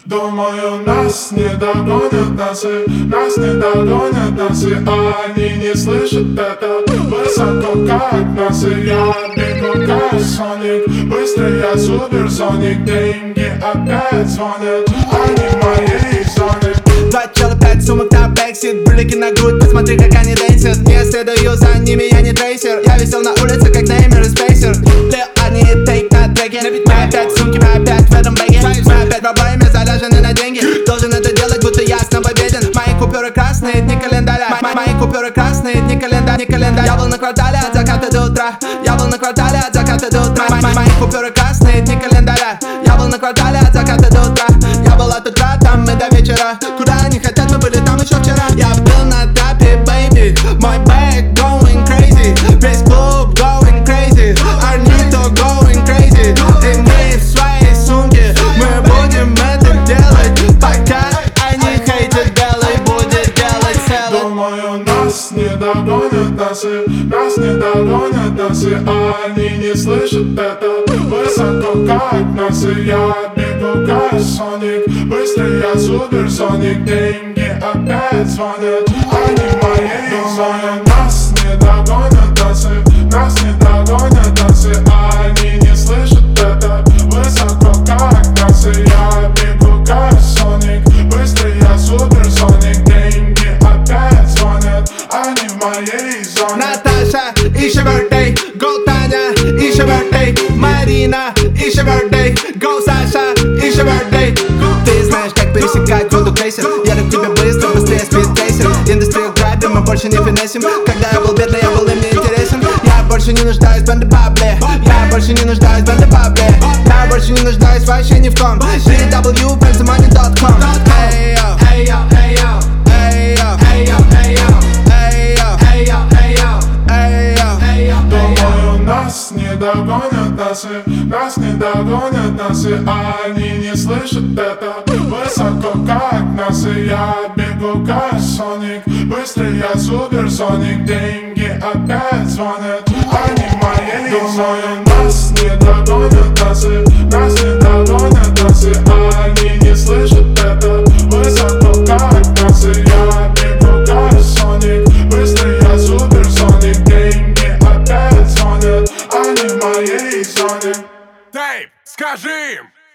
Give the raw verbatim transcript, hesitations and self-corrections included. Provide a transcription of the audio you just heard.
Думаю, нас не догонят носы, нас не догонят носы, а они не слышат это. Высоко как носы, я бегу как Соник, быстрый я суперсоник, деньги опять звонят, они в моей зоне. Два чела, пять сумок на бэксит, брюлики на грудь, посмотри как они дэнсят. Не следую за ними, я не трейсер, я висел на улице как Неймер и Спейсер. Лил они тейк на треке, мы опять сумки, мы опять в этом бэге, мы опять в обоими заряжены на деньги. Должен это делать, будто ясно победен. Мои купюры красные, дни календаря, Мо мои купюры красные, дни календаря, не календарь. Я был на квартале от заката до утра, я был на квартале от заката до утра. Мо мои купюры красные, дни календаря, я был на квартале от заката до утра. Я был от утра, там мы до вечера. Куда они хотят, мы были там еще вчера. Я был на трапе, baby, мой бэк going crazy, весь клуб going crazy, Арнито going crazy. И мы в своей сумке, мы будем это делать, пока они хейтят, белый будет делать целый. Думаю, нас не догонят носы, нас не догонят носы, а они не слышат это. Высоко как носы, я бегу как Соник, быстрый я суперсоник, деньги опять звонят, они в моей зоне. Нас не догонят носы, нас не догонят носы, а они не слышат это. Высоко как носы, я бегу как Соник, быстрый я суперсоник, деньги опять звонят, они в моей зоне. Наташа, ищи birthday, go Таня, ищи birthday, Марина, ищи birthday, go Саша, ищи birthday. Ты знаешь, как пересекать воду крейсер, я к тебе быстро, быстрее спидтрейсер. Индустрию грабим, мы больше не финесим. Когда я был бедный, я был им не интересен. Я больше не нуждаюсь в бэндэ-бабле, я больше не нуждаюсь в бэндэ-бабле, я больше не нуждаюсь вообще ни в ком. би дабл ю фэнсимани точка ком. Эй йо, эй йо, эй йо, эй йо, эй йо, эй йо, эй йо, эй йо, эй йо, эй йо, эй йо. Думаю, нас не догонят носы, нас не догонят носы, а они не слышат это. Высоко как носы, я бегу как Соник, быстрый я суперсоник, деньги опять звонят, они в моей зоне. Нас не догонят носы, нас не догонят носы, а они не слышат это. Высоко как носы, я бегу как Соник, быстрый я суперсоник, деньги опять звонят, они в моей зоне. Дэйв, скажи им!